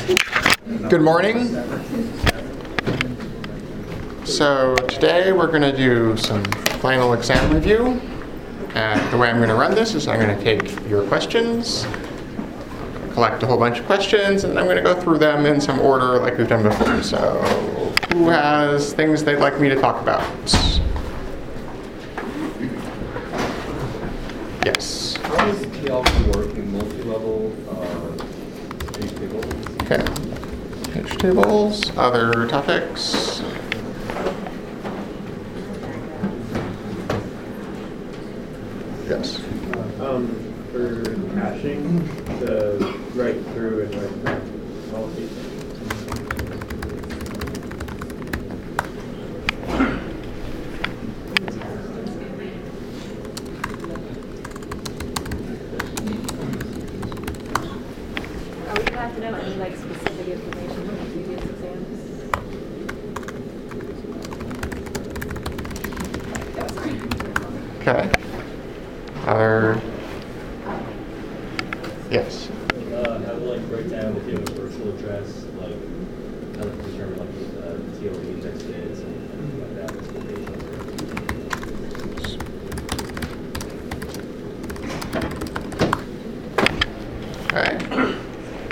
Good morning. So today we're going to do some final exam review. The way I'm going to run this is I'm going to take your questions, collect a whole bunch of questions, and I'm going to go through them in some order like we've done before. So who has things they'd like me to talk about? Yes. How does TLP work in multi-level page tables? Okay. Page tables, other topics. Yes. For caching, the write through and write back policy. Are we glad to know any specific information from the previous exams? Okay. Other. Yes. How to break down if you have a virtual address, how to determine what the TLP index is and things like that. Okay.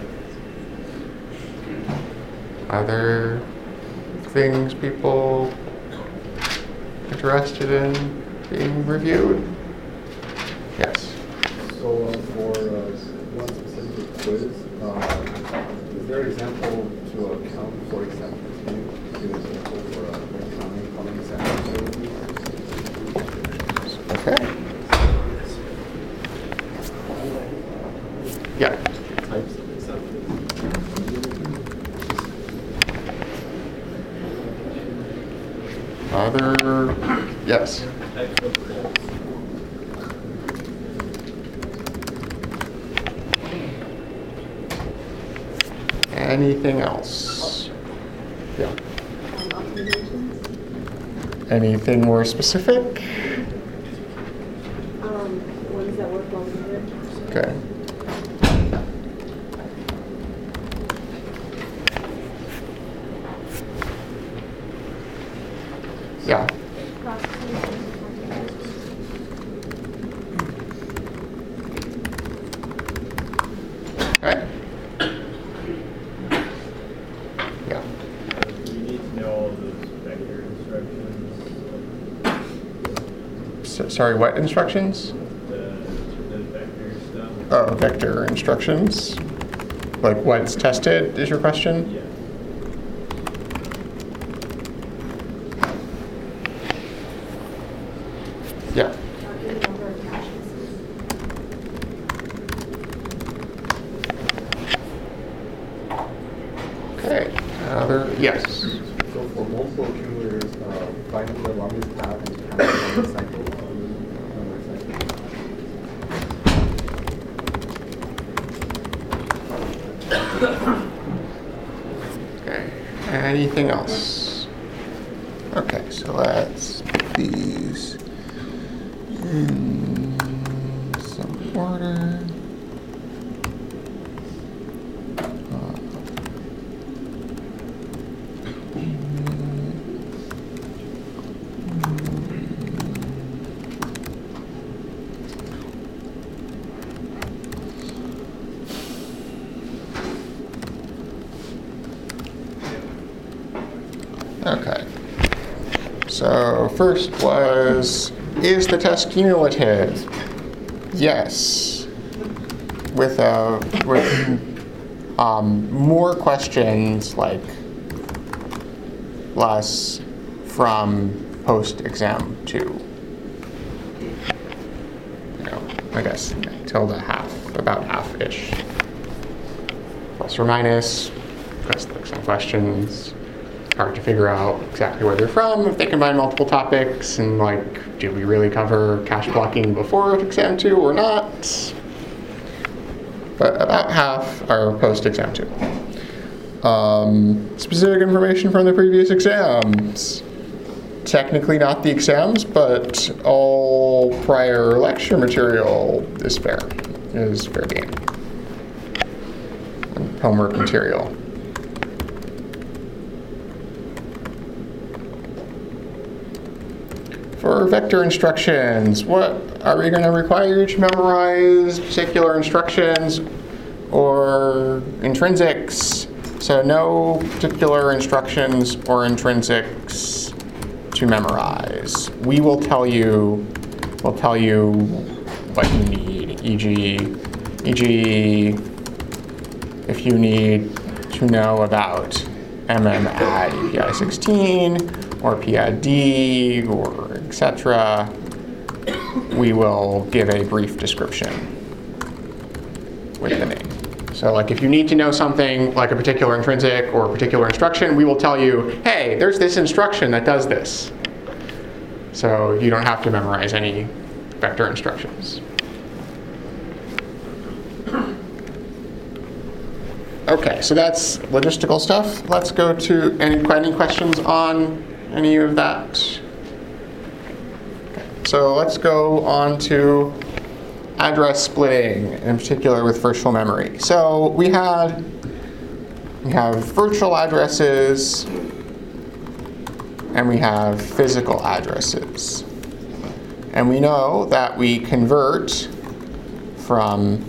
Other things people interested in being reviewed? Yes. So for one specific quiz, is there an example to account for example 2? Give an example for accounting how many examples there would be? Okay. Yeah. Types of examples. Other. Yes. Anything else? Yeah. Anything more specific? Ones that work well together. Okay. Yeah. Okay. Yeah. Do you need to know all of those vector instructions? Sorry, what instructions? The vector stuff? Oh, vector instructions. Like what's tested is your question? Yeah. Yeah. Okay. Other, yes. So for multiple accumulators, finding the longest path and counting the longest cycle. Okay. Anything else? Okay, so let's put these in some order. Okay. So first was, is the test cumulative? Yes. With more questions, like less from post-exam 2. You know, I guess tilde half, about half-ish. Plus or minus, just like some questions. Hard to figure out exactly where they're from, if they combine multiple topics, and like, did we really cover cache blocking before exam 2 or not? But about half are post-exam 2. Specific information from the previous exams. Technically not the exams, but all prior lecture material is fair game. And homework material. For vector instructions, what are we going to require you to memorize particular instructions or intrinsics? So no particular instructions or intrinsics to memorize. We will tell you what you need, e.g. if you need to know about MMAD API 16 or PID or etc., we will give a brief description with the name. So like if you need to know something like a particular intrinsic or a particular instruction, we will tell you, hey, there's this instruction that does this. So you don't have to memorize any vector instructions. Okay, so that's logistical stuff. Let's go to any questions on any of that. Okay, so let's go on to address splitting, in particular with virtual memory. So we have virtual addresses and we have physical addresses. And we know that we convert from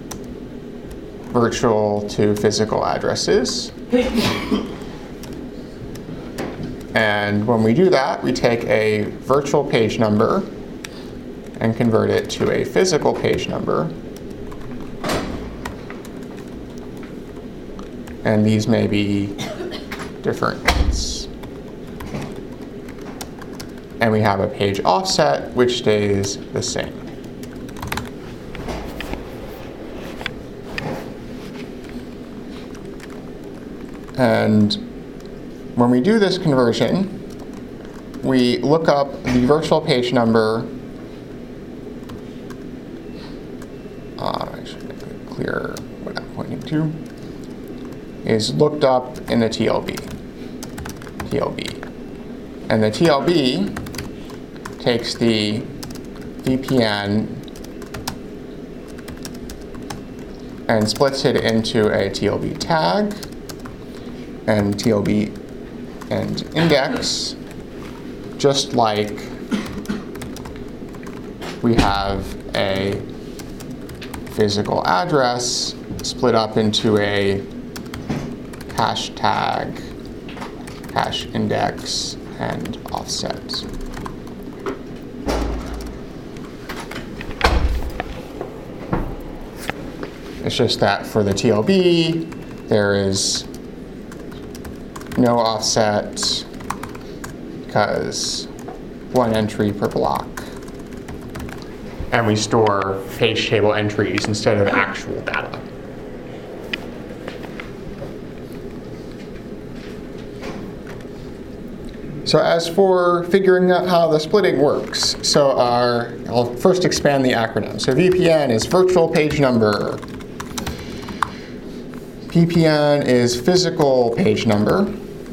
virtual to physical addresses. And when we do that, we take a virtual page number and convert it to a physical page number. And these may be different ones. And we have a page offset, which stays the same. And when we do this conversion, we look up the virtual page number. I should make it clear what I'm pointing to. Is looked up in the TLB. And the TLB takes the VPN and splits it into a TLB tag and TLB and index, just like we have a physical address split up into a hash tag, hash index, and offset. It's just that for the TLB, there is no offset because one entry per block. And we store page table entries instead of actual data. So as for figuring out how the splitting works, so I'll first expand the acronym. So VPN is virtual page number. PPN is physical page number,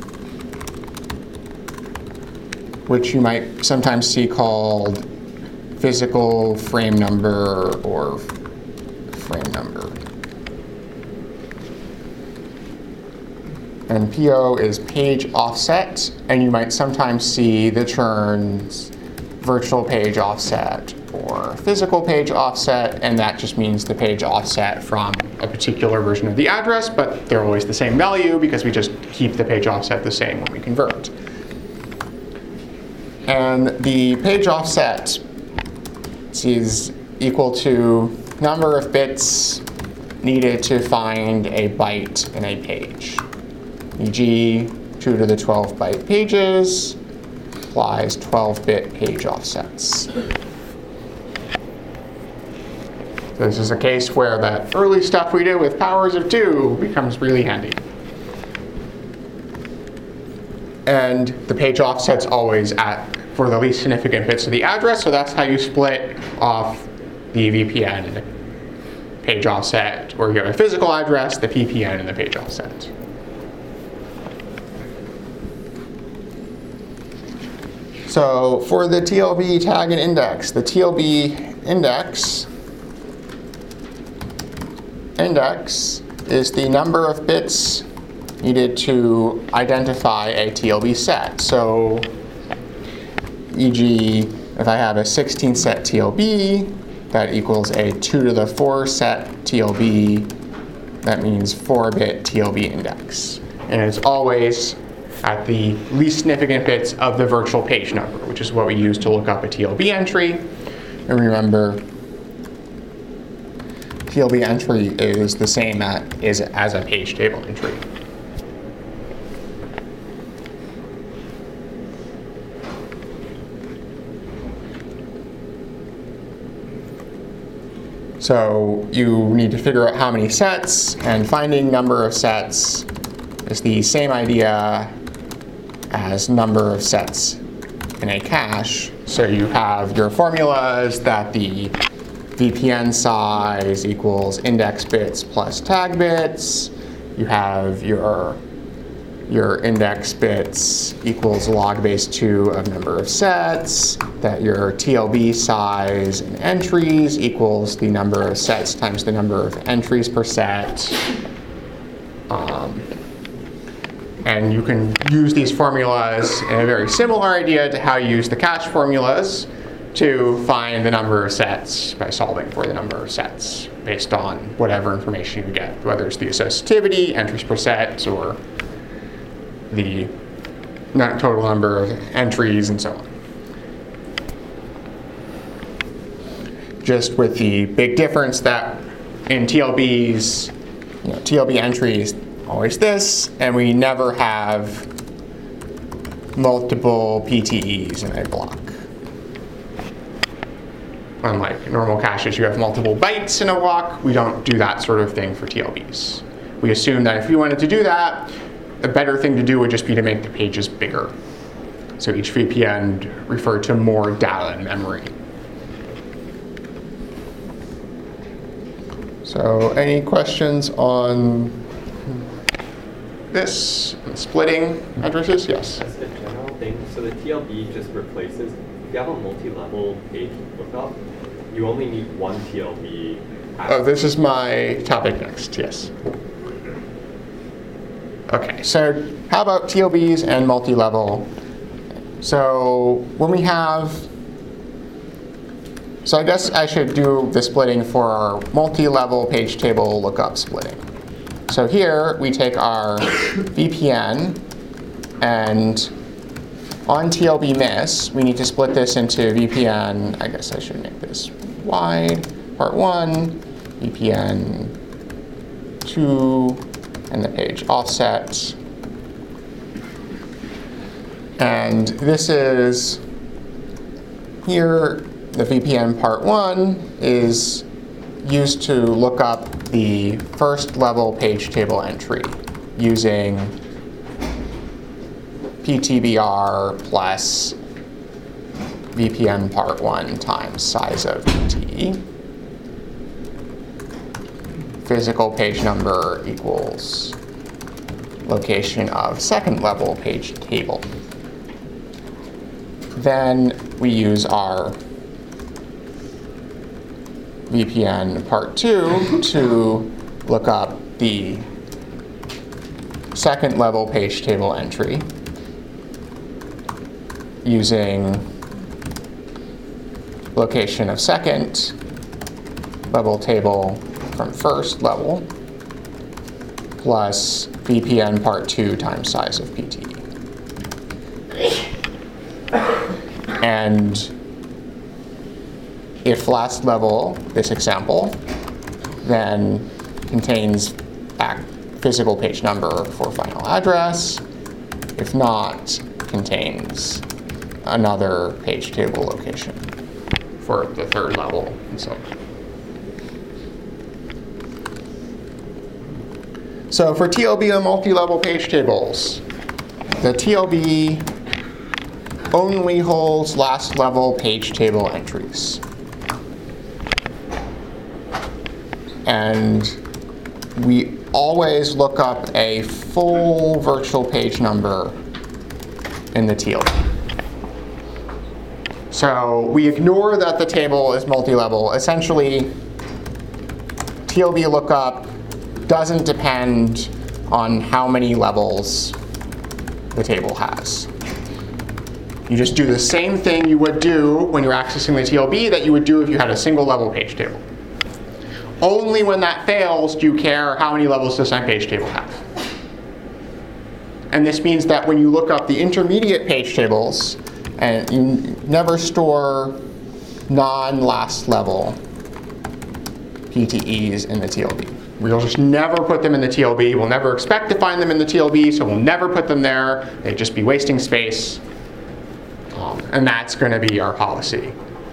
which you might sometimes see called physical frame number or frame number. And PO is page offset, and you might sometimes see the terms virtual page offset or physical page offset, and that just means the page offset from a particular version of the address, but they're always the same value because we just keep the page offset the same when we convert. And the page offset is equal to number of bits needed to find a byte in a page. E.g., 2 to the 12 byte pages applies 12-bit page offsets. So this is a case where that early stuff we did with powers of 2 becomes really handy. And the page offset's always for the least significant bits of the address, so that's how you split off the VPN page offset, or you have a physical address, the PPN, and the page offset. So for the TLB tag and index, the TLB index is the number of bits needed to identify a TLB set. So, e.g., if I have a 16 set TLB, that equals a 2 to the 4 set TLB. That means 4-bit TLB index. And it's always at the least significant bits of the virtual page number, which is what we use to look up a TLB entry. And remember, TLB entry is the same as a page table entry. So you need to figure out how many sets, and finding number of sets is the same idea as number of sets in a cache. So you have your formulas that the VPN size equals index bits plus tag bits. You have your index bits equals log base 2 of number of sets, that your TLB size and entries equals the number of sets times the number of entries per set. And you can use these formulas in a very similar idea to how you use the cache formulas to find the number of sets by solving for the number of sets based on whatever information you get, whether it's the associativity, entries per set, or the total number of entries, and so on. Just with the big difference that in TLBs, TLB entries always this, and we never have multiple PTEs in a block. Unlike normal caches, you have multiple bytes in a block. We don't do that sort of thing for TLBs. We assume that if we wanted to do that, a better thing to do would just be to make the pages bigger. So each VPN referred to more data in memory. So any questions on this? Splitting addresses? Yes? That's a general thing. So the TLB just replaces, if you have a multi-level page lookup, you only need one TLB. Oh, this is my topic next, yes. Okay, so how about TLBs and multi-level? So when we have, so I guess I should do the splitting for our multi-level page table lookup splitting. So here we take our VPN, and on TLB miss, we need to split this into VPN, I guess I should make this wide, part 1, VPN 2, and the page offset. And this is, here the VPN part 1 is used to look up the first level page table entry using PTBR plus VPN part 1 times size of PTE. Physical page number equals location of second level page table. Then we use our VPN part 2 to look up the second level page table entry using location of second level table from first level plus VPN part 2 times size of PTE. And if last level, this example, then contains physical page number for final address. If not, contains another page table location for the third level, and so on. So for TLB and multi-level page tables, the TLB only holds last level page table entries. And we always look up a full virtual page number in the TLB. So we ignore that the table is multi-level. Essentially, TLB lookup doesn't depend on how many levels the table has. You just do the same thing you would do when you're accessing the TLB that you would do if you had a single level page table. Only when that fails do you care how many levels does my page table have. And this means that when you look up the intermediate page tables, and you never store non-last level PTEs in the TLB. We'll just never put them in the TLB. We'll never expect to find them in the TLB, so we'll never put them there. They'd just be wasting space. And that's going to be our policy.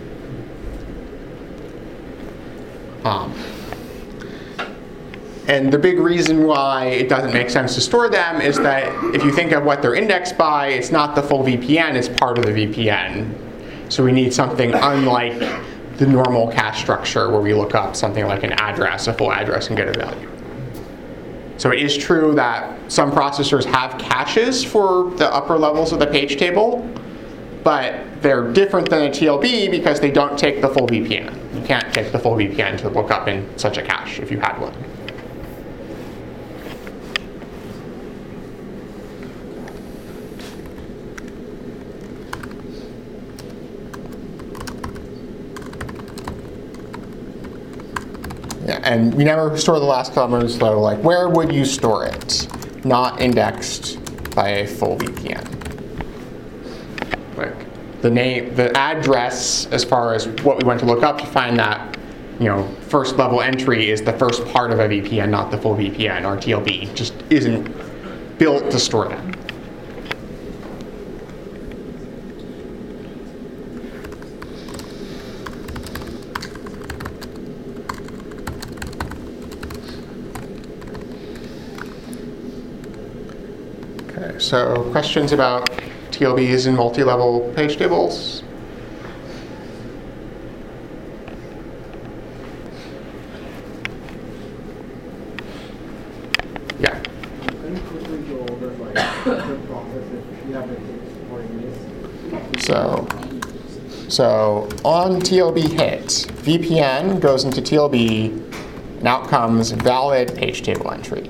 And the big reason why it doesn't make sense to store them is that if you think of what they're indexed by, it's not the full VPN, it's part of the VPN. So we need something unlike the normal cache structure where we look up something like an address, a full address, and get a value. So it is true that some processors have caches for the upper levels of the page table, but they're different than a TLB because they don't take the full VPN. You can't take the full VPN to look up in such a cache if you had one. Yeah, and we never store the last kilometer, so like where would you store it? Not indexed by a full VPN. Like the name, the address, as far as what we want to look up to find that, first level entry is the first part of a VPN, not the full VPN. Our TLB just isn't built to store that. Okay, so questions about TLBs and multi-level page tables? Yeah. Can you quickly go over the process if you have anything supporting this? So on TLB hit, VPN goes into TLB and out comes valid page table entry.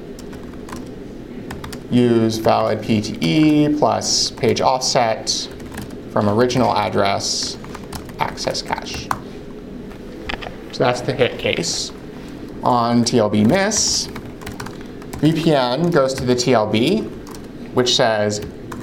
Use valid PTE plus page offset from original address, access cache. So that's the hit case. On TLB miss, VPN goes to the TLB, which says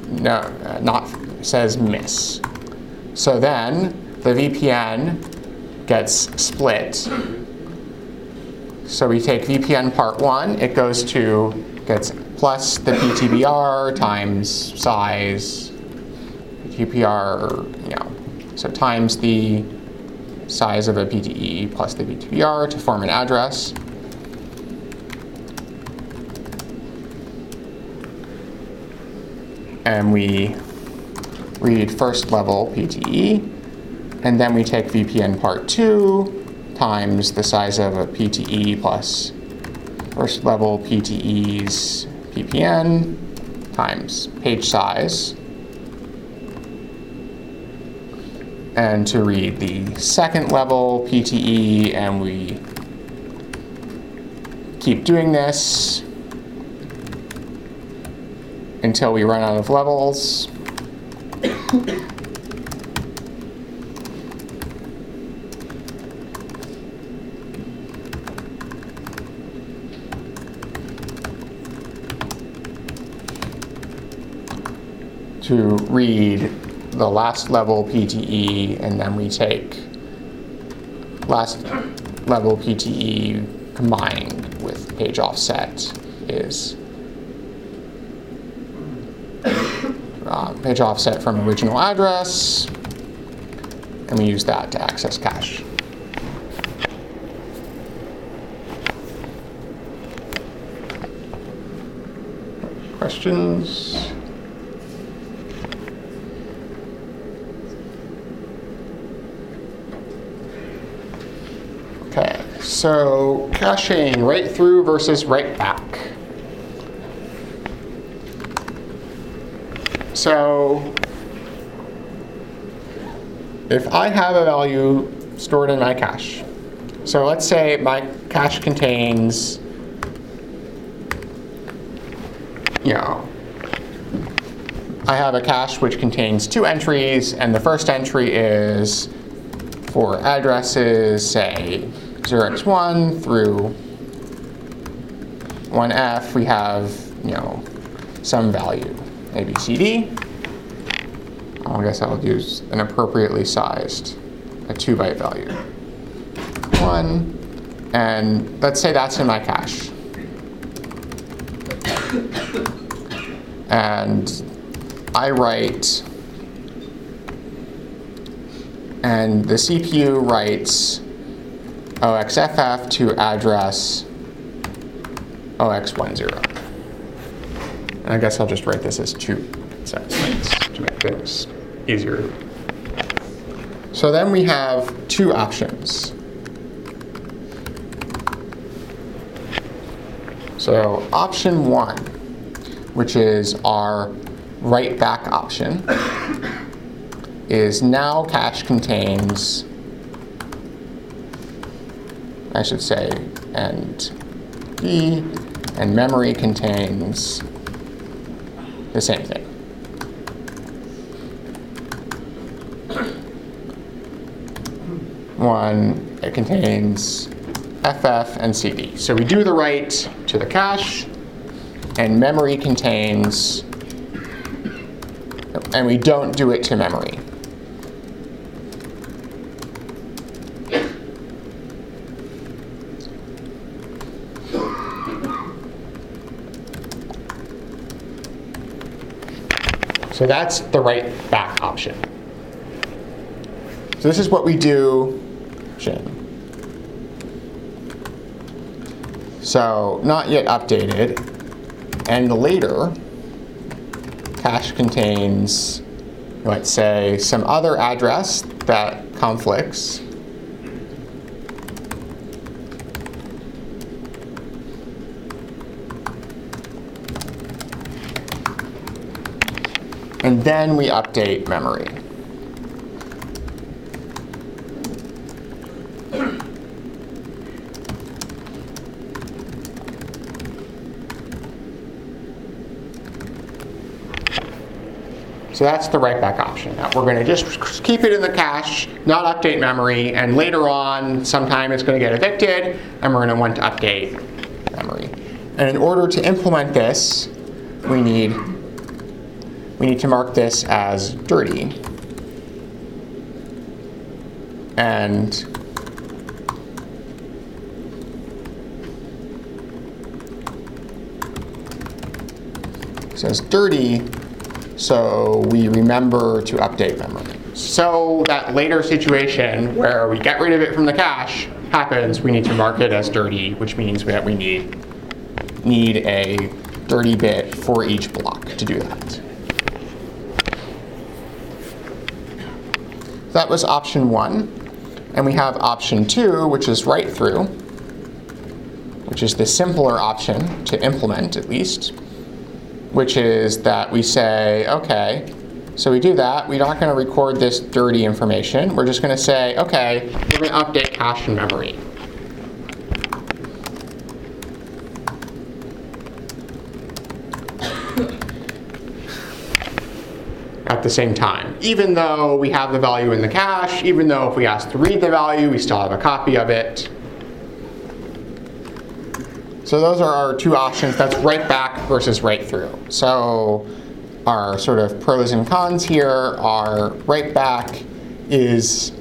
says miss. So then the VPN gets split. So we take VPN part 1, it gets plus the PTBR times size, PTBR, so times the size of a PTE plus the PTBR to form an address. And we read first level PTE, and then we take VPN part 2 times the size of a PTE plus first level PTE's PPN times page size. And to read the second level PTE, and we keep doing this until we run out of levels. To read the last level PTE, and then we take last level PTE combined with page offset is page offset from original address, and we use that to access cache. Questions? Okay, so caching write through versus write back. So if I have a value stored in my cache, so let's say my cache contains, 10 I have a cache which contains 2 entries, and the first entry is for addresses, say 0x1 through 1f. We have, some value, ABCD. I guess I'll use an appropriately sized, a 2-byte value. 1, and let's say that's in my cache. And I write, and the CPU writes OXFF to address OX10. And I guess I'll just write this as 2 bytes to make things easier. So then we have 2 options. So option 1, which is our write back option, is now cache contains, I should say, and B, and memory contains the same thing. One, it contains FF and CD. So we do the write to the cache, and memory contains, and we don't do it to memory. So that's the write back option. So this is what we do. So not yet updated. And later, cache contains, let's say, some other address that conflicts. And then we update memory. So that's the write back option. Now we're going to just keep it in the cache, not update memory, and later on, sometime it's going to get evicted, and we're going to want to update memory. And in order to implement this, we need to mark this as dirty. And it says dirty, so we remember to update memory. So that later situation where we get rid of it from the cache happens, we need to mark it as dirty, which means that we need a dirty bit for each block to do that. That was option 1. And we have option 2, which is write through, which is the simpler option to implement, at least, which is that we say, okay, so we do that. We're not going to record this dirty information. We're just going to say, okay, we're going to update cache and memory. At the same time, even though we have the value in the cache, even though if we ask to read the value, we still have a copy of it. So those are our 2 options. That's write back versus write through. So our sort of pros and cons here are write back is,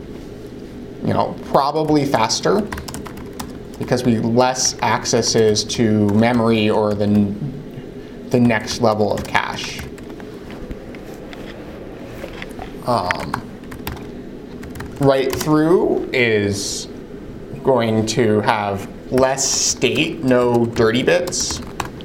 probably faster because we less accesses to memory or the next level of cache. Write through is going to have less state, no dirty bits.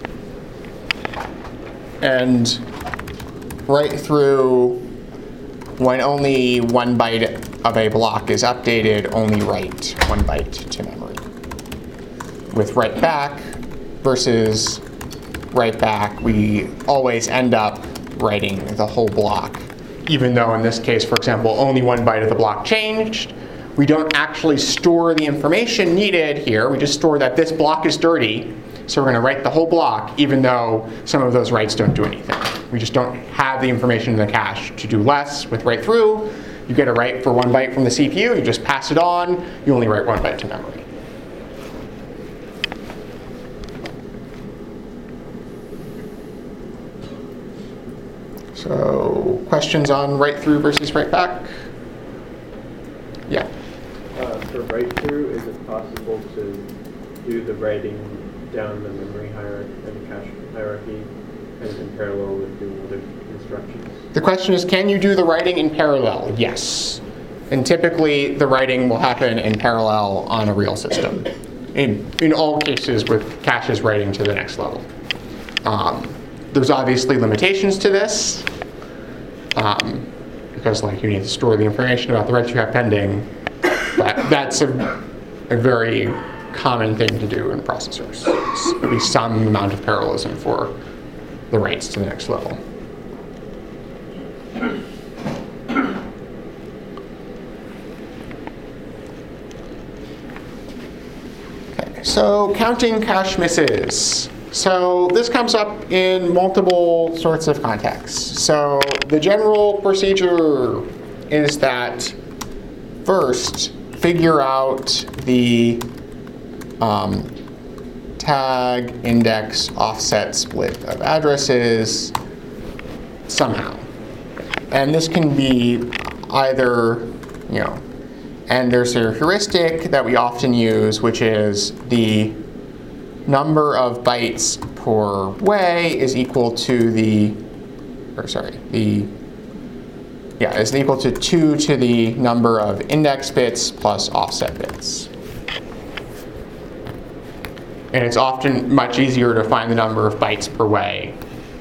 And write through, when only 1 byte of a block is updated, only write 1 byte to memory. With write back versus write back, we always end up writing the whole block. Even though in this case, for example, only 1 byte of the block changed, we don't actually store the information needed here. We just store that this block is dirty. So we're going to write the whole block, even though some of those writes don't do anything. We just don't have the information in the cache to do less with write through. You get a write for 1 byte from the CPU, you just pass it on, you only write 1 byte to memory. So questions on write through versus write back? Yeah. For write through, is it possible to do the writing down the memory hierarchy and cache hierarchy and in parallel with doing other instructions? The question is, can you do the writing in parallel? Yes. And typically, the writing will happen in parallel on a real system. In all cases with caches writing to the next level. There's obviously limitations to this, because like you need to store the information about the writes you have pending. But that's a very common thing to do in processors. It's at least some amount of parallelism for the writes to the next level. Okay, so counting cache misses. So this comes up in multiple sorts of contexts. So the general procedure is that first, figure out the tag, index, offset split of addresses somehow. And this can be either, and there's a heuristic that we often use, which is the number of bytes per way is equal to is equal to 2 to the number of index bits plus offset bits. And it's often much easier to find the number of bytes per way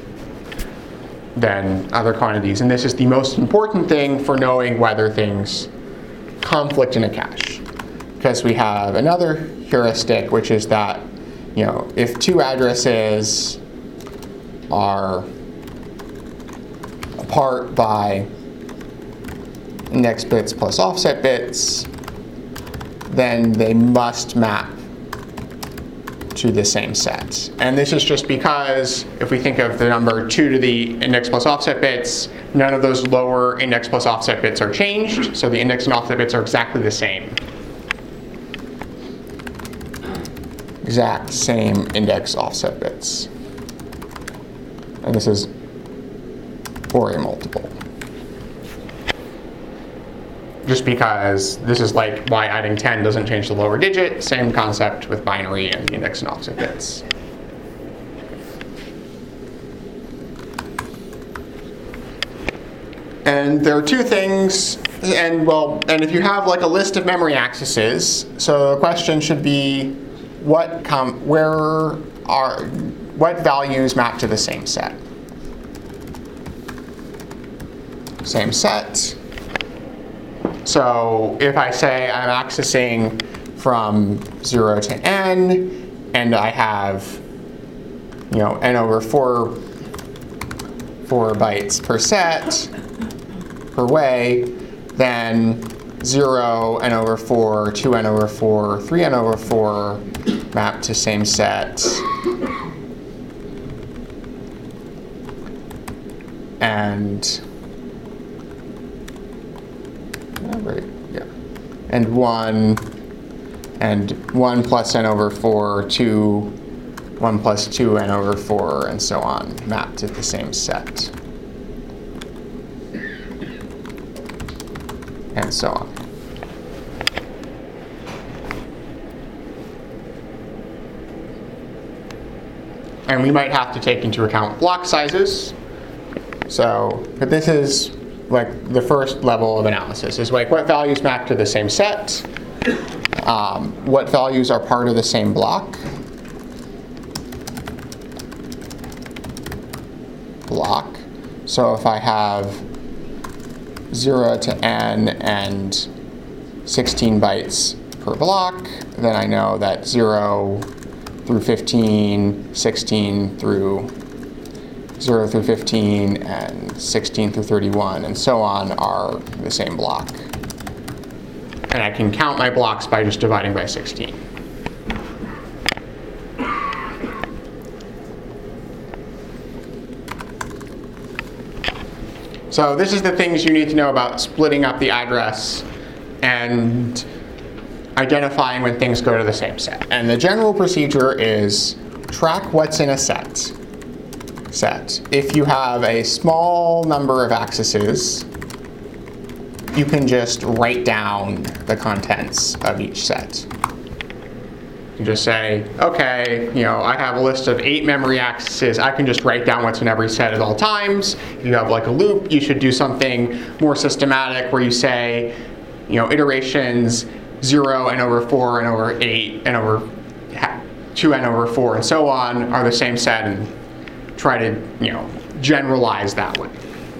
than other quantities. And this is the most important thing for knowing whether things conflict in a cache. Because we have another heuristic, which is that if 2 addresses are apart by index bits plus offset bits, then they must map to the same set. And this is just because if we think of the number 2 to the index plus offset bits, none of those lower index plus offset bits are changed, so the index and offset bits are exactly the same. Exact same index offset bits. And this is for a multiple. Just because this is like why adding 10 doesn't change the lower digit, same concept with binary and the index and offset bits. And there are 2 things, and if you have like a list of memory accesses, so the question should be what values map to the same set? Same set. So if I say I'm accessing from 0 to n, and I have, n over 4 bytes per set per way, then 0, n over 4, 2n over 4, 3n over 4 map to same set. And 1 plus n over 4, 1 plus 2n over 4, and so on, map to the same set. And so on. And we might have to take into account block sizes. But this is like the first level of analysis, is like what values map to the same set, what values are part of the same block. So if I have 0 to n and 16 bytes per block, then I know that 0 through 15, 16 through 0 through 15, and 16 through 31, and so on are the same block. And I can count my blocks by just dividing by 16. So this is the things you need to know about splitting up the address and identifying when things go to the same set. And the general procedure is track what's in a set. If you have a small number of accesses, you can just write down the contents of each set. You just say, okay, I have a list of 8 memory accesses. I can just write down what's in every set at all times. If you have like a loop, you should do something more systematic where you say, iterations 0 and over 4 and over 8 and over 2n over 4 and so on are the same set, and try to, generalize that way.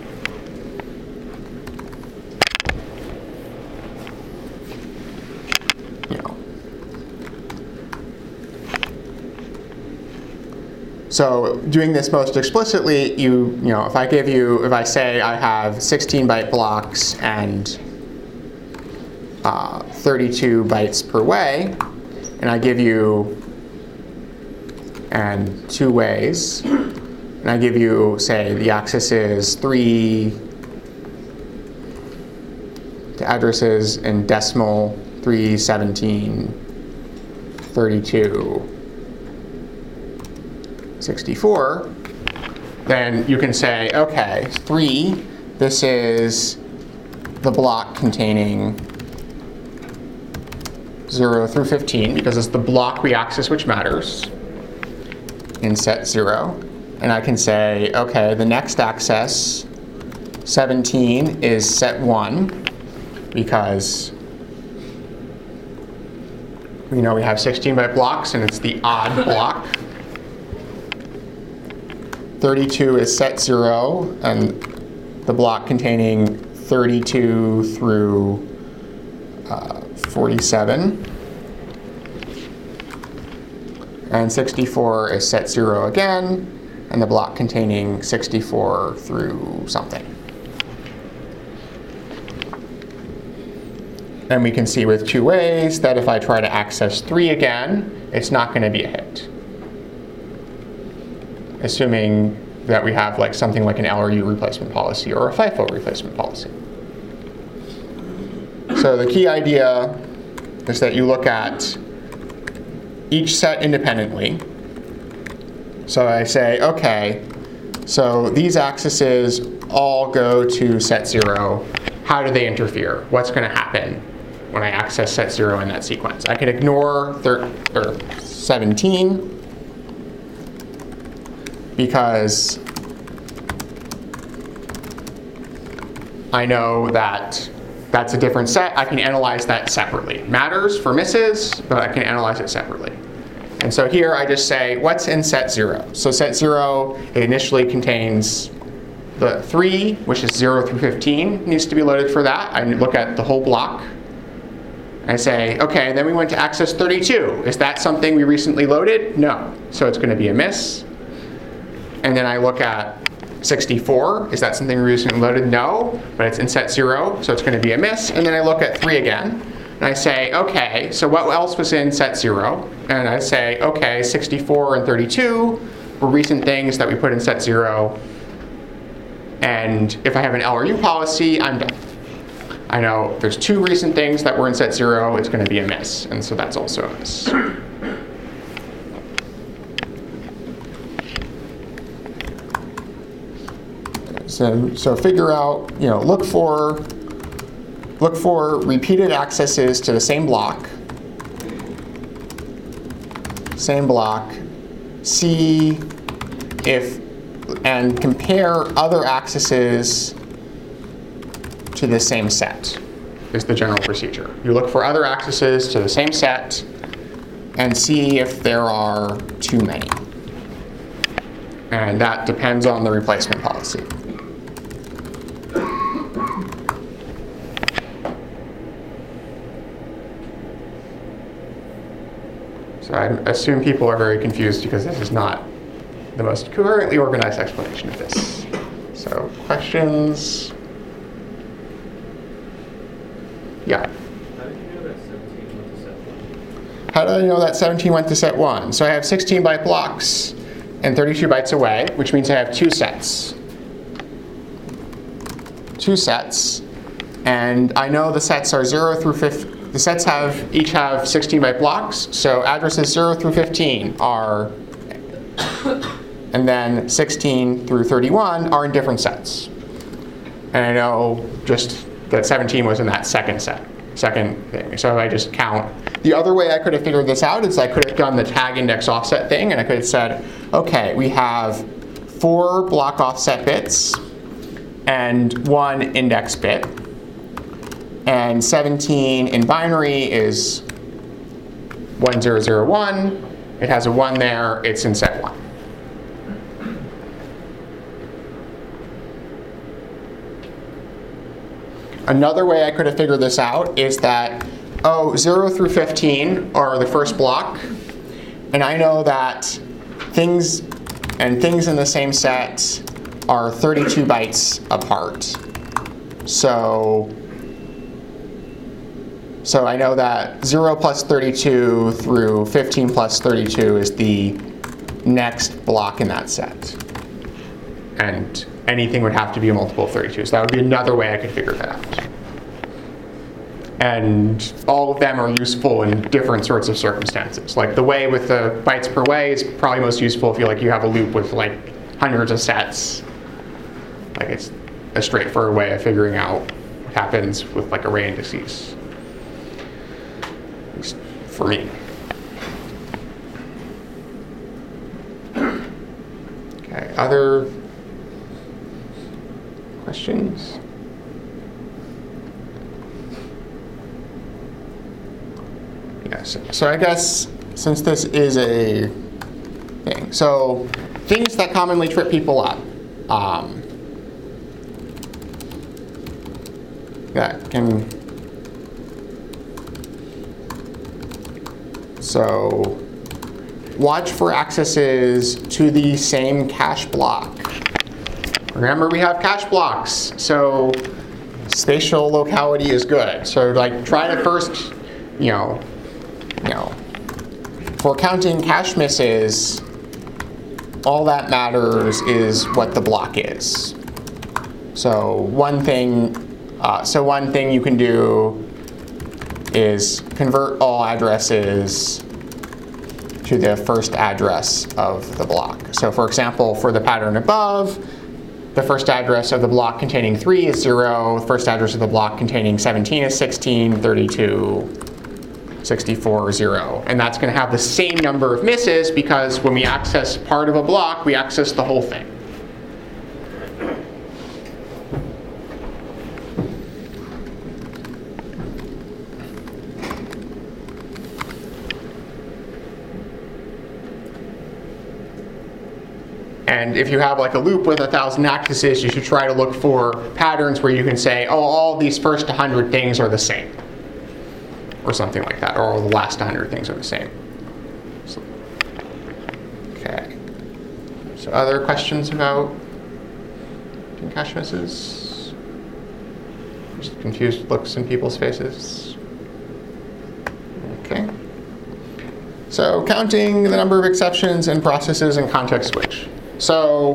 So doing this most explicitly, if I say I have 16-byte blocks and 32 bytes per way, and I give you and 2 ways, and I give you, say, the axis is 3, the addresses in decimal 3, 17, 32, 64, then you can say, okay, 3, this is the block containing 0 through 15, because it's the block we access which matters in set 0. And I can say, okay, the next access, 17, is set 1, because we have 16-byte blocks and it's the odd block. 32 is set 0, and the block containing 32 through 47. And 64 is set 0 again, and the block containing 64 through something. And we can see with 2 ways that if I try to access 3 again, it's not going to be a hit, assuming that we have something like an LRU replacement policy or a FIFO replacement policy. So the key idea is that you look at each set independently. So I say, okay, so these accesses all go to set 0. How do they interfere? What's going to happen when I access set 0 in that sequence? I can ignore 17, because I know that that's a different set. I can analyze that separately. It matters for misses, but I can analyze it separately. And so here I just say, what's in set 0? So set 0, it initially contains the 3, which is 0 through 15, needs to be loaded for that. I look at the whole block. I say, okay, then we went to access 32. Is that something we recently loaded? No. So it's going to be a miss. And then I look at 64. Is that something we recently loaded? No, but it's in set 0, so it's going to be a miss. And then I look at 3 again, and I say, okay, so what else was in set 0? And I say, okay, 64 and 32 were recent things that we put in set 0. And if I have an LRU policy, I'm done. I know there's 2 recent things that were in set 0, it's going to be a miss. And so that's also a miss. So figure out, look for repeated accesses to the same block. See if, and compare other accesses to the same set, is the general procedure. You look for other accesses to the same set and see if there are too many. And that depends on the replacement policy. So I assume people are very confused because this is not the most coherently organized explanation of this. So questions? Yeah. How do I know that 17 went to set 1? So I have 16-byte blocks and 32 bytes away, which means I have 2 sets. two sets, and I know the sets are 0 through 15. The sets each have 16-byte blocks, so addresses 0 through 15 are, and then 16 through 31 are in different sets. And I know just that 17 was in that second thing. So I just count. The other way I could have figured this out is I could have done the tag index offset thing, and I could have said, okay, we have 4 block offset bits and 1 index bit. And 17 in binary is 1001. It has a 1 there. It's in set 1. Another way I could have figured this out is that, 0 through 15 are the first block. And I know that things in the same set are 32 bytes apart. So I know that 0 plus 32 through 15 plus 32 is the next block in that set. And anything would have to be a multiple of 32. So that would be another way I could figure that out. And all of them are useful in different sorts of circumstances. Like the way with the bytes per way is probably most useful if you have a loop with like hundreds of sets. Like it's a straightforward way of figuring out what happens with like array indices. At least for me. Okay, other questions? Yes. So I guess since this is a thing, so things that commonly trip people up. That can. So watch for accesses to the same cache block. Remember, we have cache blocks, so spatial locality is good. So like try to first, for counting cache misses, all that matters is what the block is. So one thing you can do is convert all addresses to the first address of the block. So for example, for the pattern above, the first address of the block containing 3 is 0. The first address of the block containing 17 is 16, 32, 64, 0. And that's going to have the same number of misses because when we access part of a block, we access the whole thing. And if you have like a loop with 1,000 accesses, you should try to look for patterns where you can say, oh, all of these first 100 things are the same. Or something like that. Or all the last 100 things are the same. So, okay. So other questions about cache misses? Just confused looks in people's faces? Okay. So counting the number of exceptions in processes and context switch. So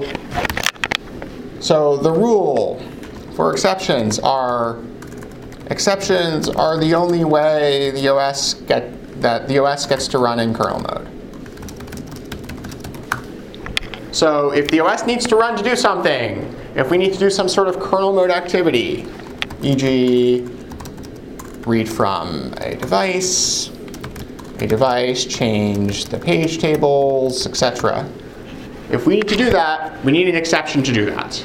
the rule for exceptions are the only way the OS gets to run in kernel mode. So if the OS needs to run to do something, if we need to do some sort of kernel mode activity, e.g. read from a device, change the page tables, etc. If we need to do that, we need an exception to do that.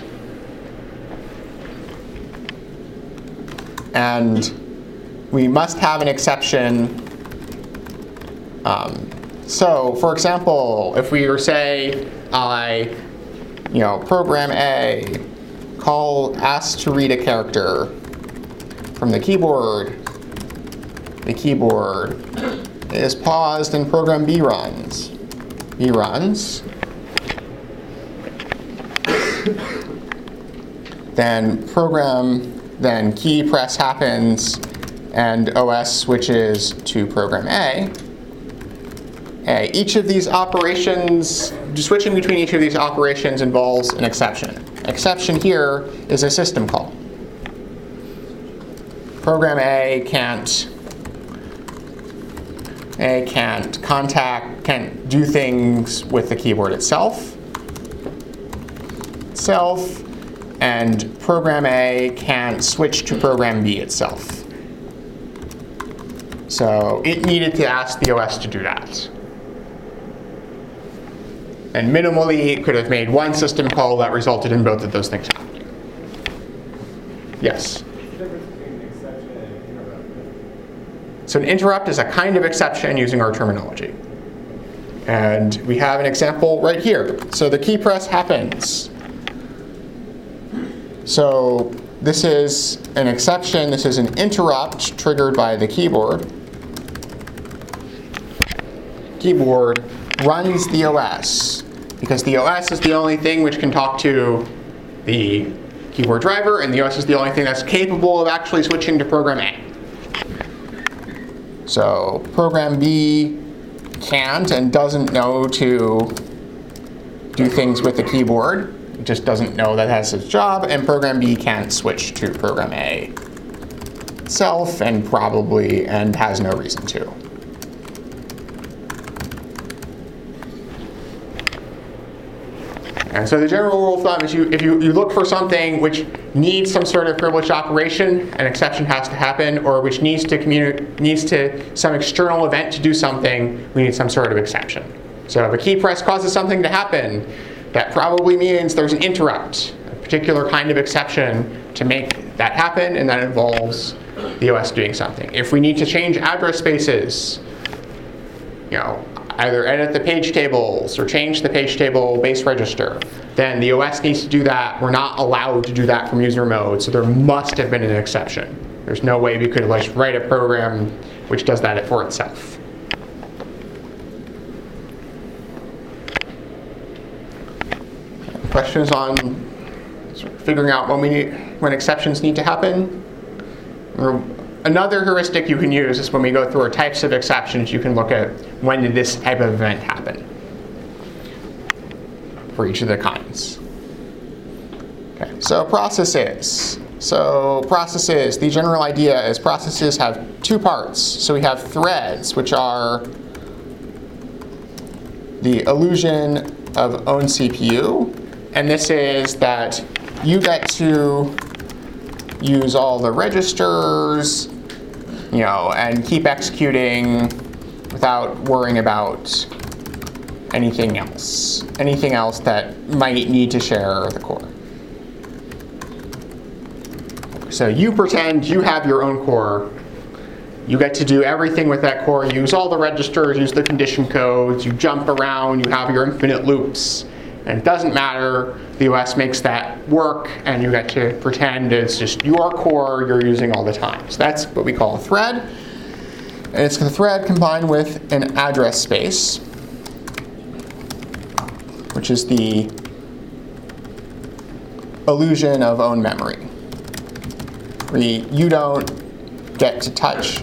And we must have an exception. So, for example, if we were say, program A, asks to read a character from the keyboard is paused and program B runs. Then key press happens and OS switches to program A. Each of these operations, switching between each of these operations involves an exception. Exception here is a system call. program A can't do things with the keyboard itself, and program A can't switch to program B itself. So it needed to ask the OS to do that. And minimally, it could have made one system call that resulted in both of those things happening. Yes? What's the difference between exception and interrupt? So an interrupt is a kind of exception using our terminology. And we have an example right here. So the key press happens. So this is an exception. This is an interrupt triggered by the keyboard. Keyboard runs the OS because the OS is the only thing which can talk to the keyboard driver, and the OS is the only thing that's capable of actually switching to program A. So program B can't and doesn't know to do things with the keyboard. It just doesn't know that has its job, and program B can't switch to program A itself and has no reason to. And so the general rule of thumb is if you look for something which needs some sort of privileged operation, an exception has to happen, or which needs to some external event to do something, we need some sort of exception. So if a key press causes something to happen, that probably means there's an interrupt, a particular kind of exception to make that happen, and that involves the OS doing something. If we need to change address spaces, either edit the page tables or change the page table base register, then the OS needs to do that. We're not allowed to do that from user mode, so there must have been an exception. There's no way we could just write a program which does that for itself. Questions on sort of figuring out when exceptions need to happen? Another heuristic you can use is when we go through our types of exceptions, you can look at when did this type of event happen for each of the kinds. Okay, so processes. The general idea is processes have two parts. So we have threads, which are the illusion of own CPU. And this is that you get to use all the registers, and keep executing without worrying about anything else that might need to share the core. So you pretend you have your own core. You get to do everything with that core. Use all the registers, use the condition codes, you jump around, you have your infinite loops. And it doesn't matter, the OS makes that work, and you get to pretend it's just your core you're using all the time. So that's what we call a thread. And it's the thread combined with an address space, which is the illusion of own memory. You don't get to touch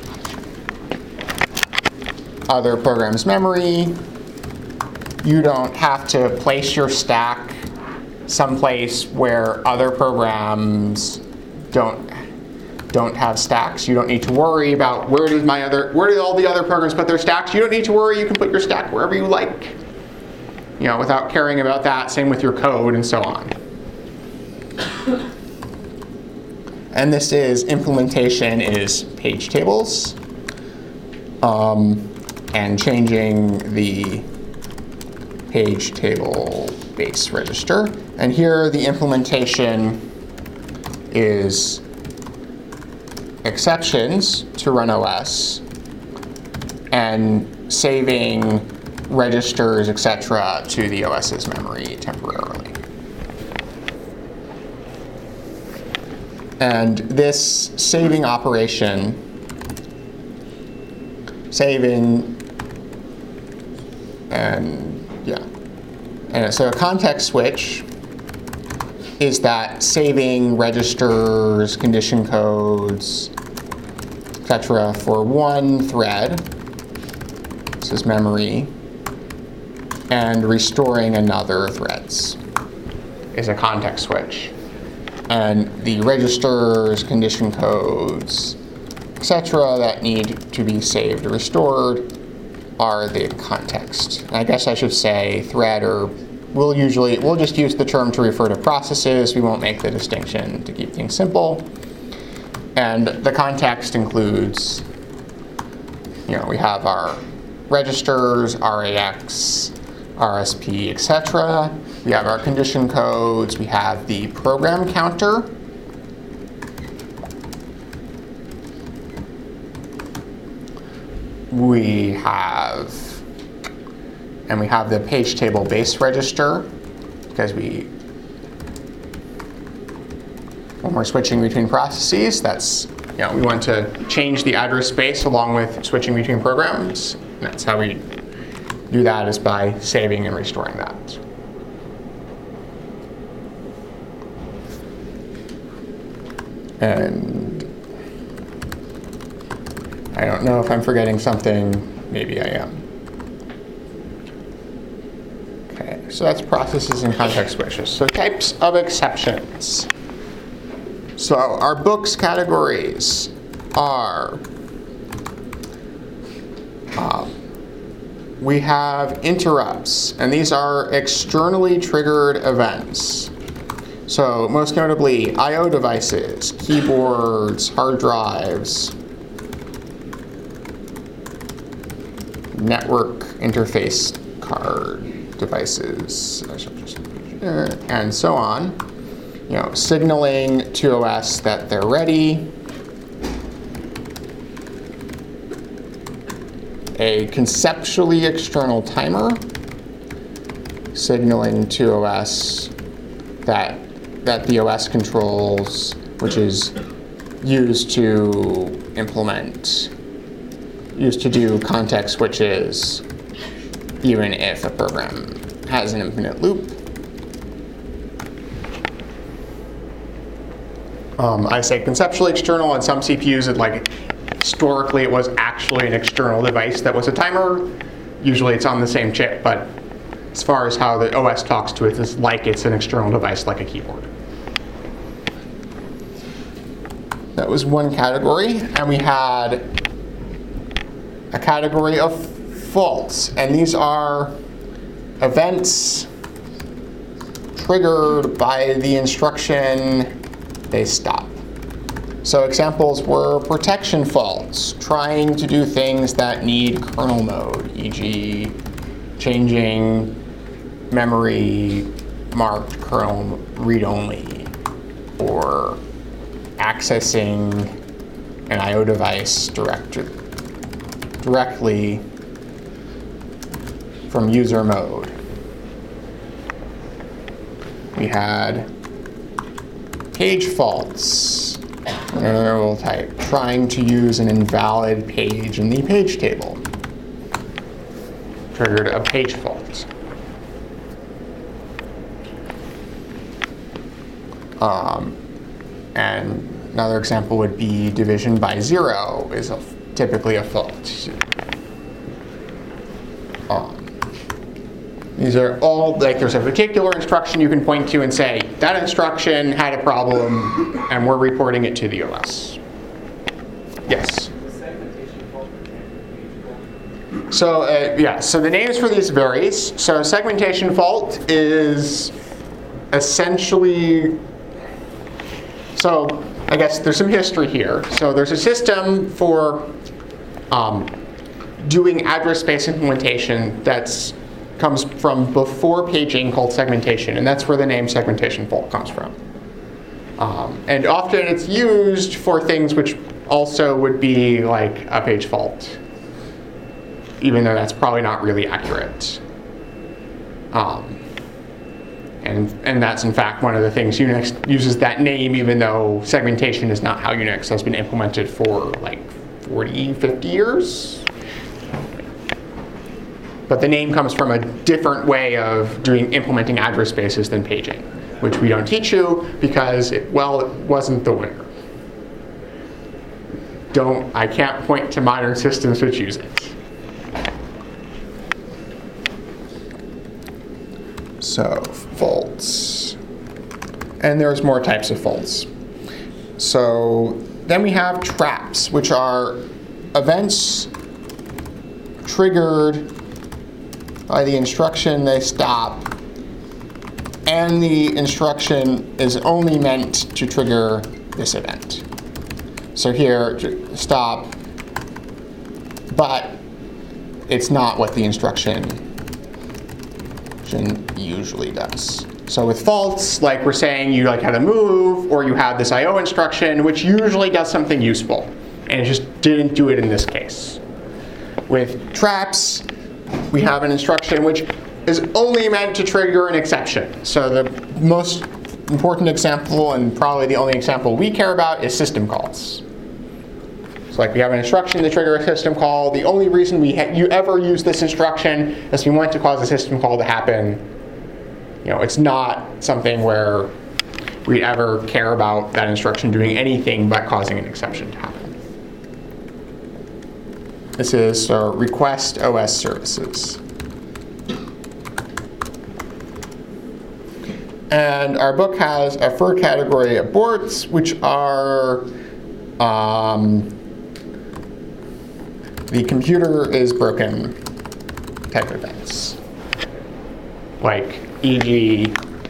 other programs' memory. You don't have to place your stack someplace where other programs don't have stacks. You don't need to worry about where did all the other programs put their stacks. You don't need to worry. You can put your stack wherever you like, without caring about that. Same with your code and so on. And this implementation is page tables and changing the page table base register. And here the implementation is exceptions to run OS and saving registers, etc., to the OS's memory temporarily. And this saving operation, and so a context switch is that saving registers, condition codes, etc. for one thread, this is memory, and restoring another threads is a context switch. And the registers, condition codes, etc. that need to be saved or restored are the context. And I guess I should say thread, or we'll just use the term to refer to processes. We won't make the distinction to keep things simple. And the context includes, we have our registers, RAX, RSP, etc. We have our condition codes. We have the program counter. We have the page table base register, because when we're switching between processes, that's, we want to change the address space along with switching between programs. And that's how we do that, is by saving and restoring that. And I don't know if I'm forgetting something. Maybe I am. Okay, so that's processes and context switches. So types of exceptions. So our books categories are, we have interrupts, and these are externally triggered events. So most notably, I/O devices, keyboards, hard drives, network interface card devices, and so on. Signaling to OS that they're ready. A conceptually external timer, signaling to OS that the OS controls, which is used to do context switches, even if a program has an infinite loop. I say conceptually external, and some CPUs, historically it was actually an external device that was a timer. Usually it's on the same chip, but as far as how the OS talks to it, it's like it's an external device, like a keyboard. That was one category, and we had a category of faults, and these are events triggered by the instruction they stop. So examples were protection faults, trying to do things that need kernel mode, e.g. changing memory marked kernel read-only, or accessing an I/O device directly from user mode. We had page faults, another type, trying to use an invalid page in the page table. Triggered a page fault. And another example would be division by 0 is typically a fault. These are all, there's a particular instruction you can point to and say, that instruction had a problem, and we're reporting it to the OS. Yes? So, so the names for these varies. So segmentation fault is essentially, so I guess there's some history here. So there's a system for doing address space implementation that's comes from before paging, called segmentation, and that's where the name segmentation fault comes from. And often it's used for things which also would be like a page fault, even though that's probably not really accurate. And that's in fact one of the things Unix uses that name, even though segmentation is not how Unix has been implemented for like 40, 50 years. But the name comes from a different way of implementing address spaces than paging, which we don't teach you because it wasn't the winner. I can't point to modern systems which use it. So faults, and there's more types of faults. So then we have traps, which are events triggered by the instruction they stop, and the instruction is only meant to trigger this event. So here, stop, but it's not what the instruction usually does. So with faults, like we're saying you like had a move, or you had this IO instruction, which usually does something useful, and it just didn't do it in this case. With traps, we have an instruction which is only meant to trigger an exception. So the most important example, and probably the only example we care about, is system calls. So like we have an instruction to trigger a system call. The only reason you ever use this instruction is we want to cause a system call to happen. It's not something where we ever care about that instruction doing anything but causing an exception to happen. This is request OS services. And our book has a third category of boards, which are the computer is broken type events. Like e.g.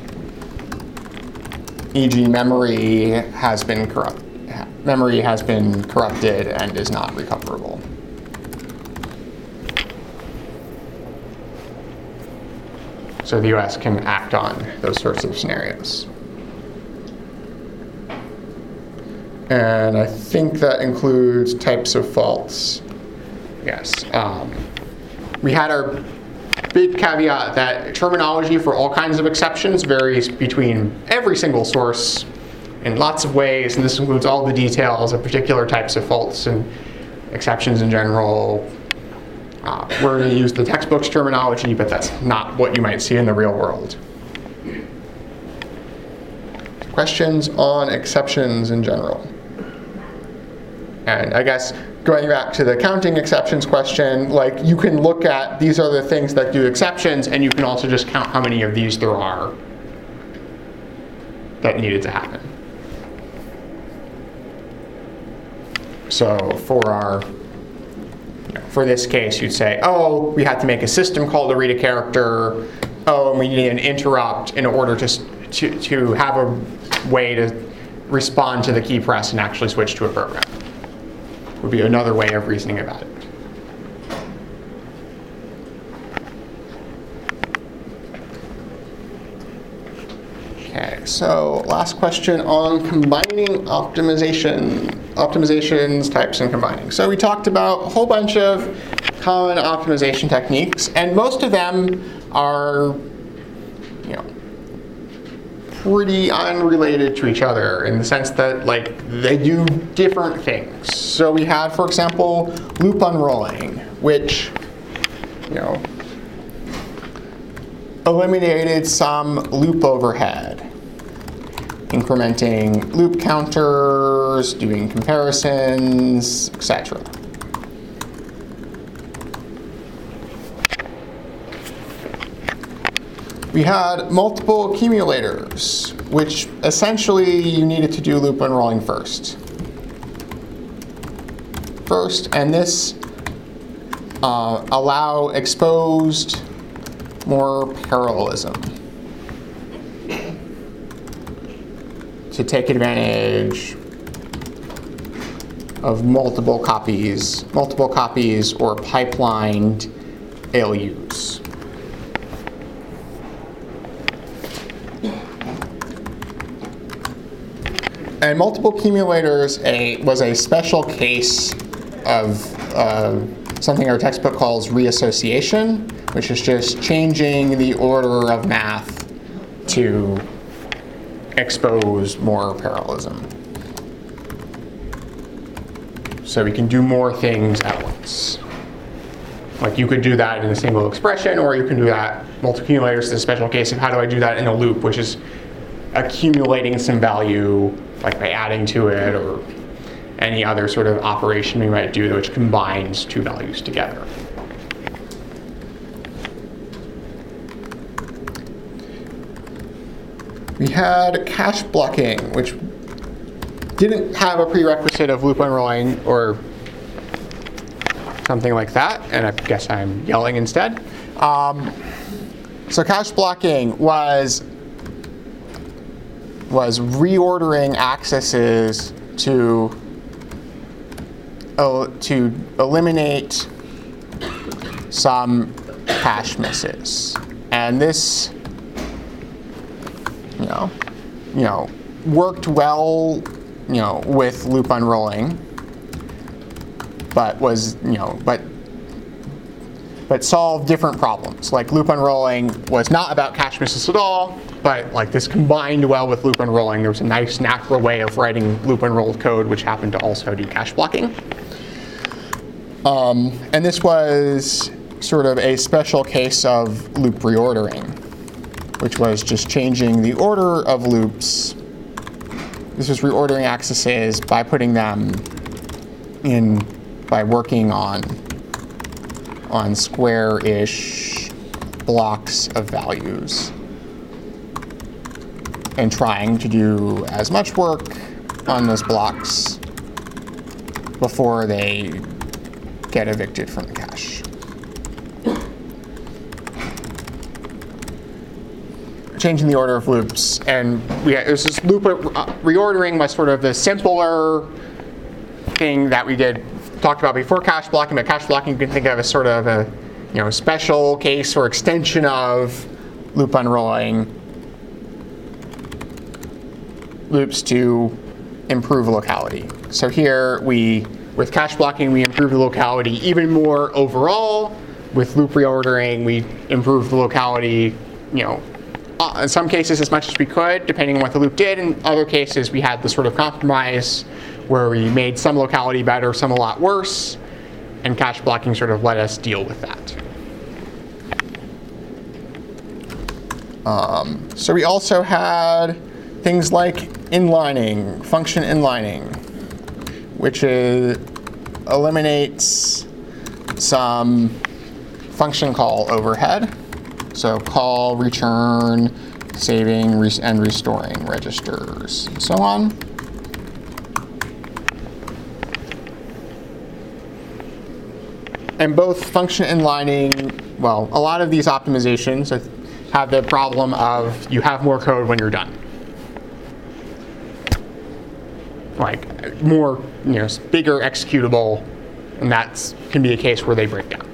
memory has been corrupted and is not recoverable. So the OS can act on those sorts of scenarios. And I think that includes types of faults. Yes. We had our big caveat that terminology for all kinds of exceptions varies between every single source in lots of ways, and this includes all the details of particular types of faults and exceptions in general. We're going to use the textbook's terminology, but that's not what you might see in the real world. Questions on exceptions in general? And I guess going back to the counting exceptions question, like you can look at these are the things that do exceptions, and you can also just count how many of these there are that needed to happen. So for this case, you'd say, oh, we had to make a system call to read a character. Oh, and we needed an interrupt in order to have a way to respond to the key press and actually switch to a program. Would be another way of reasoning about it. Okay, so last question on combining optimizations, types, and combining. So we talked about a whole bunch of common optimization techniques, and most of them are, pretty unrelated to each other in the sense that they do different things. So we had, for example, loop unrolling, which eliminated some loop overhead, incrementing loop counters, doing comparisons, etc. We had multiple accumulators, which essentially you needed to do loop unrolling first. And this allow exposed more parallelism to take advantage of multiple copies or pipelined ALUs. And multiple accumulators was a special case of something our textbook calls reassociation, which is just changing the order of math to expose more parallelism. So we can do more things at once. Like you could do that in a single expression, or you can do that multiple accumulators is a special case of how do I do that in a loop, which is accumulating some value like by adding to it or any other sort of operation we might do which combines two values together. We had cache blocking, which didn't have a prerequisite of loop unrolling or something like that, and I guess I'm yelling instead. So cache blocking was reordering accesses to eliminate some cache misses, and this, you know, worked well, with loop unrolling, but was, but solved different problems. Like loop unrolling was not about cache misses at all, but like this combined well with loop unrolling. There was a nice natural way of writing loop unrolled code, which happened to also do cache blocking. And this was sort of a special case of loop reordering, which was just changing the order of loops. This was reordering accesses by putting them in, by working on square-ish blocks of values and trying to do as much work on those blocks before they get evicted from the cache. Changing the order of loops, and this is loop reordering was sort of the simpler thing that we talked about before cache blocking, but cache blocking you can think of as sort of a special case or extension of loop unrolling loops to improve locality. So here with cache blocking we improve the locality even more overall. With loop reordering we improve the locality, in some cases as much as we could, depending on what the loop did. In other cases we had the sort of compromise where we made some locality better, some a lot worse, and cache blocking sort of let us deal with that. So we also had things like inlining, function inlining, which eliminates some function call overhead. So call, return, saving, and restoring registers, and so on. And both function inlining, well, a lot of these optimizations have the problem of you have more code when you're done. Like more, bigger executable, and that can be a case where they break down.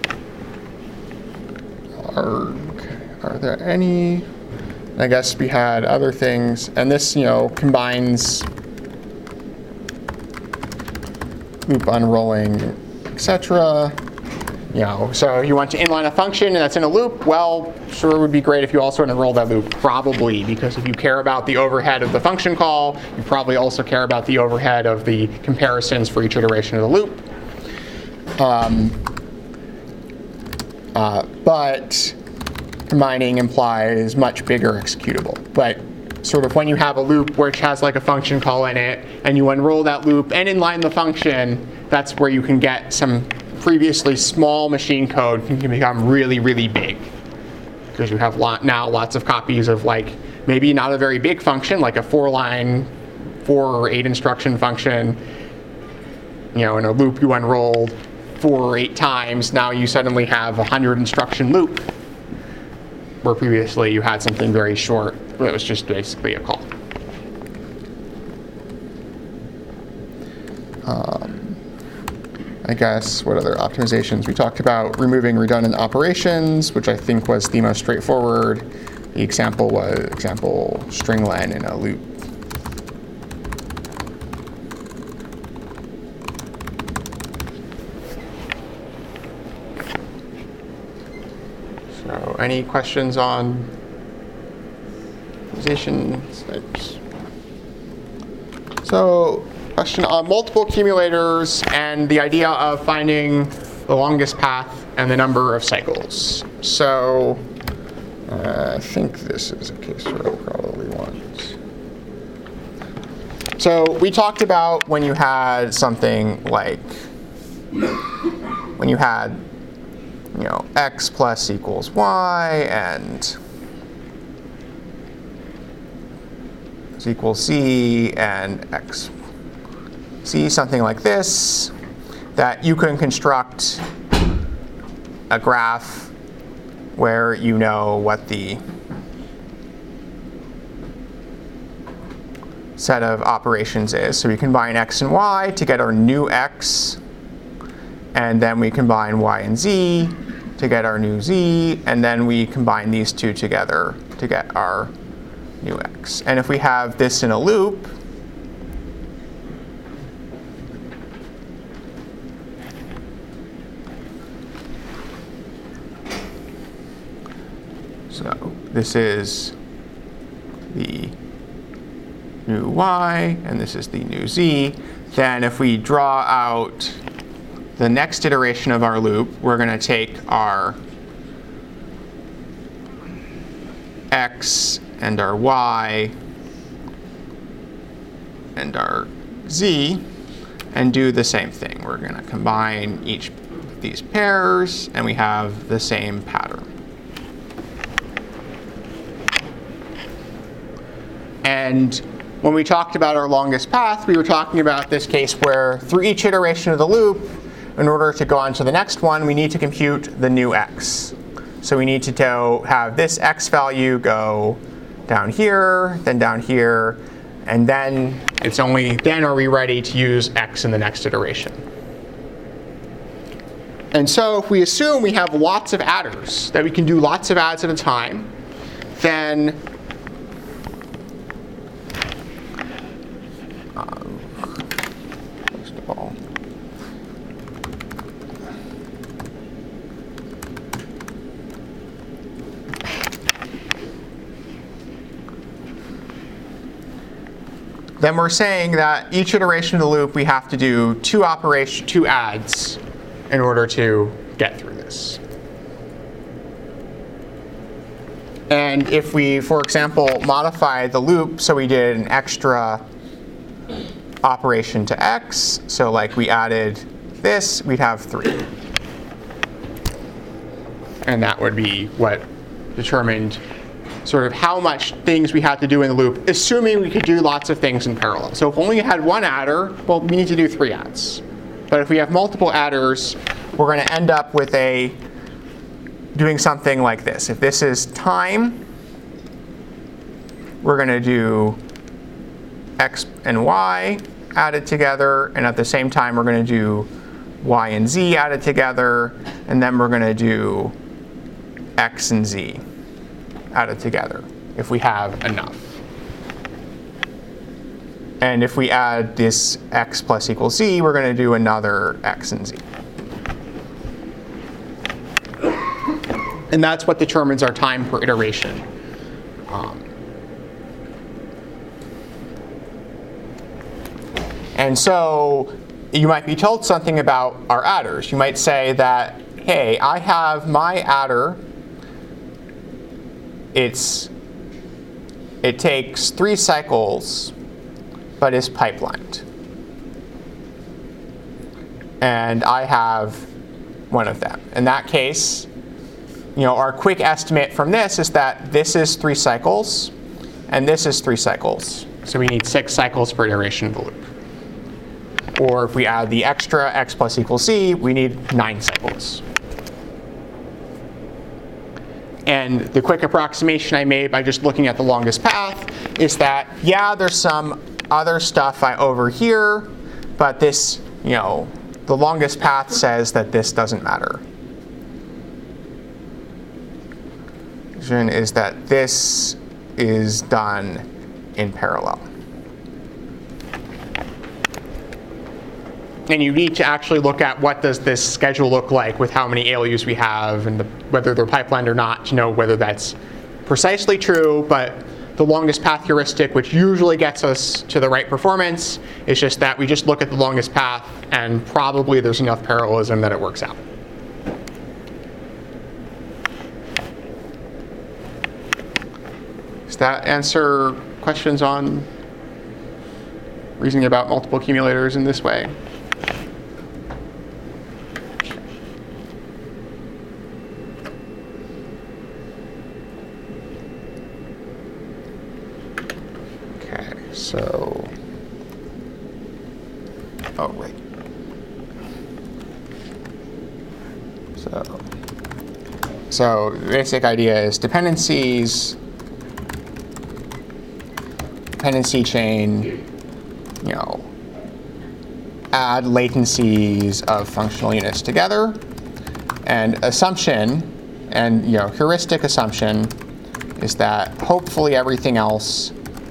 Are there any? I guess we had other things, and this, combines loop unrolling, etc. So you want to inline a function and that's in a loop. Well, sure, it would be great if you also unroll that loop, probably, because if you care about the overhead of the function call, you probably also care about the overhead of the comparisons for each iteration of the loop. But combining implies much bigger executable. But sort of when you have a loop which has like a function call in it, and you unroll that loop and inline the function, that's where you can get some previously small machine code can become really, really big. Because you have now lots of copies of like maybe not a very big function, like a 4-line, 4 or 8 instruction function. In a loop you unrolled 4 or 8 times, now you suddenly have a 100 instruction loop, where previously you had something very short that was just basically a call. I guess what other optimizations? We talked about removing redundant operations, which I think was the most straightforward. The example was stringlen in a loop. So any questions on optimization types? So question on multiple accumulators and the idea of finding the longest path and the number of cycles. So I think this is a case where I'll probably want. So we talked about when you had something like, when you had, x plus equals y, and is equal z and x. Z, something like this, that you can construct a graph where you know what the set of operations is. So we combine x and y to get our new x, and then we combine y and z to get our new z, and then we combine these two together to get our new x. And if we have this in a loop, so this is the new y, and this is the new z. Then if we draw out the next iteration of our loop, we're going to take our x and our y and our z and do the same thing. We're going to combine each of these pairs, and we have the same pattern. And when we talked about our longest path, we were talking about this case where through each iteration of the loop, in order to go on to the next one, we need to compute the new x. So we need to have this x value go down here, and then it's only then are we ready to use x in the next iteration. And so if we assume we have lots of adders, that we can do lots of adds at a time, then first of all, then we're saying that each iteration of the loop we have to do two adds in order to get through this. And if we, for example, modify the loop so we did an extra operation to x, so like we added this, we'd have 3. And that would be what determined sort of how much things we had to do in the loop, assuming we could do lots of things in parallel. So if only we had one adder, well, we need to do 3 adds. But if we have multiple adders, we're going to end up with doing something like this. If this is time, we're going to do x and y added together, and at the same time we're going to do y and z added together, and then we're going to do x and z added together if we have enough. And if we add this x plus equals z, we're going to do another x and z. And that's what determines our time per iteration. And so you might be told something about our adders. You might say that, hey, I have my adder. It takes 3 cycles, but is pipelined. And I have one of them. In that case, our quick estimate from this is that this is 3 cycles, and this is 3 cycles. So we need 6 cycles per iteration of the loop. Or if we add the extra x plus equals z, we need 9 cycles. And the quick approximation I made by just looking at the longest path is that, yeah, there's some other stuff over here, but this, the longest path says that this doesn't matter. Is that this is done in parallel. And you need to actually look at what does this schedule look like with how many ALUs we have and whether they're pipelined or not to know whether that's precisely true. But the longest path heuristic, which usually gets us to the right performance, is just that we just look at the longest path and probably there's enough parallelism that it works out. Does that answer questions on reasoning about multiple accumulators in this way? Okay. So, oh, right. So the basic idea is dependency chain, you know, add latencies of functional units together, and assumption, and you know, heuristic assumption is that hopefully everything else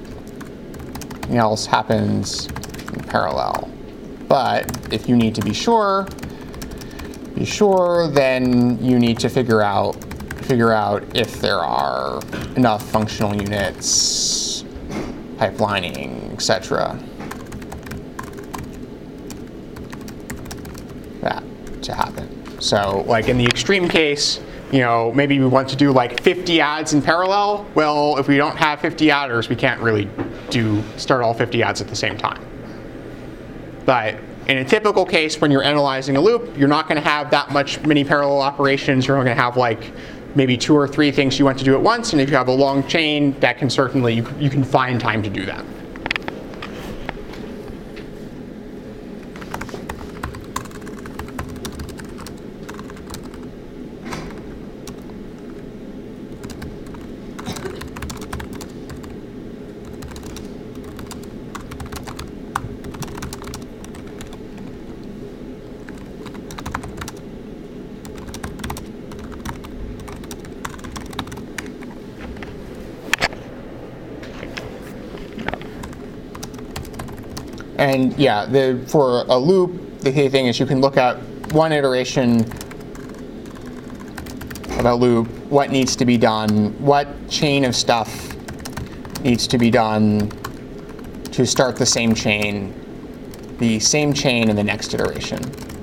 happens in parallel. But if you need to be sure, then you need to figure out if there are enough functional units, pipelining, etc. that to happen. So like in the extreme case, you know, maybe we want to do like 50 adds in parallel. Well, if we don't have 50 adders, we can't really start all 50 adds at the same time. But in a typical case, when you're analyzing a loop, you're not going to have that many parallel operations. You're only going to have like maybe 2 or 3 things you want to do at once. And if you have a long chain, that can certainly, you can find time to do that. And yeah, for a loop, the key thing is you can look at one iteration of a loop, what needs to be done, what chain of stuff needs to be done to start the same chain in the next iteration.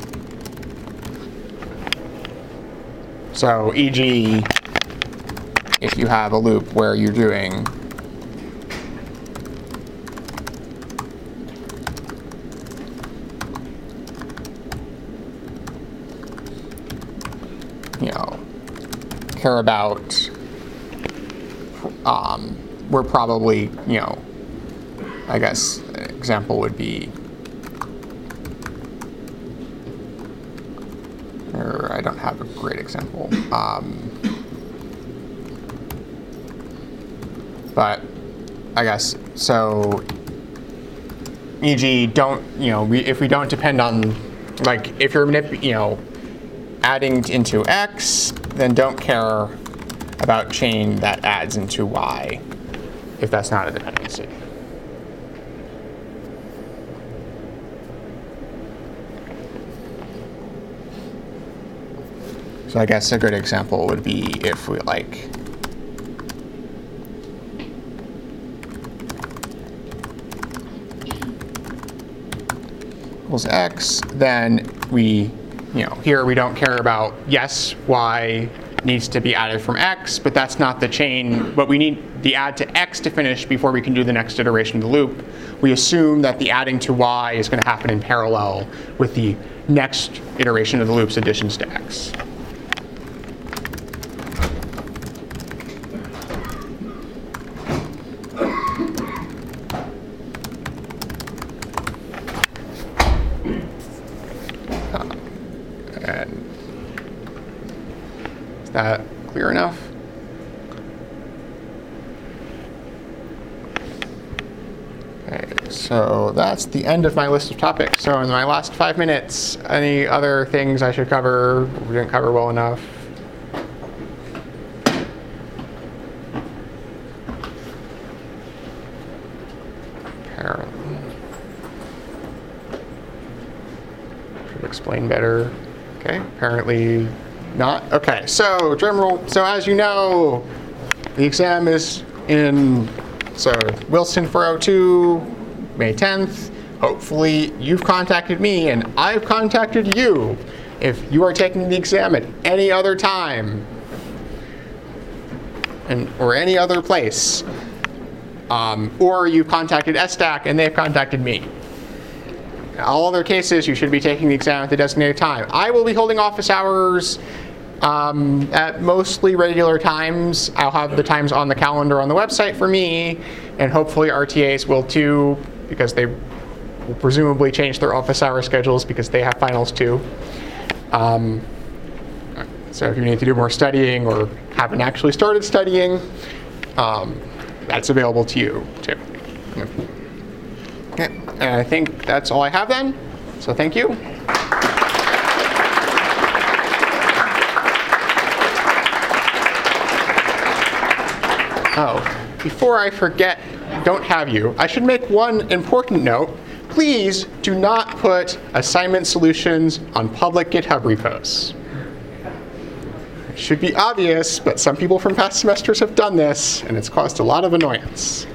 So e.g., if you have a loop where you're doing care about, we're probably, you know, I guess an example would be, or I don't have a great example, but I guess, so, e.g., if we don't depend on, like, if you're adding into X, then don't care about chain that adds into Y, if that's not a dependency. So I guess a good example would be if we like equals X, then we here we don't care about, yes, Y needs to be added from X, but that's not the chain, but we need the add to X to finish before we can do the next iteration of the loop. We assume that the adding to Y is going to happen in parallel with the next iteration of the loop's additions to X. That clear enough? Okay, so that's the end of my list of topics. So in my last 5 minutes, any other things I should cover we didn't cover well enough? Apparently. Should explain better. Okay, apparently not. Okay, so drum roll. So as you know, the exam is in Wilson 402, May 10th. Hopefully you've contacted me and I've contacted you. If you are taking the exam at any other time or any other place, or you've contacted SDAC and they've contacted me. In all other cases, you should be taking the exam at the designated time. I will be holding office hours at mostly regular times. I'll have the times on the calendar on the website for me. and hopefully RTAs will too, because they will presumably change their office hour schedules because they have finals too. So if you need to do more studying or haven't actually started studying, that's available to you too. Okay. And I think that's all I have then. So thank you. Oh, before I forget, don't have you, I should make one important note. Please do not put assignment solutions on public GitHub repos. It should be obvious, but some people from past semesters have done this, and it's caused a lot of annoyance.